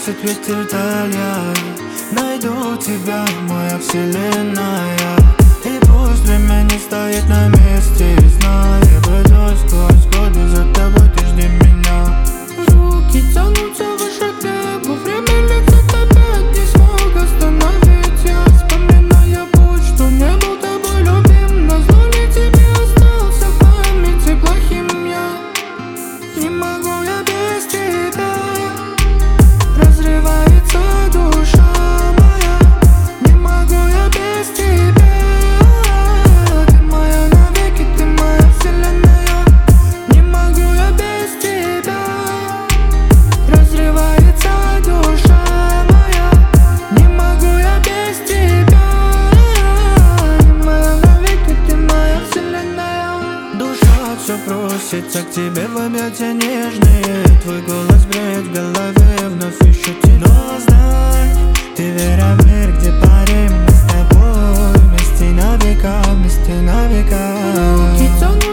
бросит ветер далья. Найду тебя, моя вселенная. И пусть время не стоит на месте, знай, я пойду сквозь годы за тобой, ты жди меня. Руки тянутся выше к небу, время летит опять, не смог остановить я. Вспоминая путь, что не был тобой любим, назло ли тебе остался в памяти плохим я. Не могу я без тебя, разрывается душа моя. Не могу я без тебя, ты моя навеки, ты моя вселенная. Не могу я без тебя, разрывается душа моя. Не могу я без тебя, ты моя навеки, ты моя вселенная. Душа все просится к тебе в объятия нежные. Твой голос бреет в голове, вновь ищу тебя. Но знай, ты вера в мир, где парим мы с тобой. Вместе на века, вместе на века. Руки тянут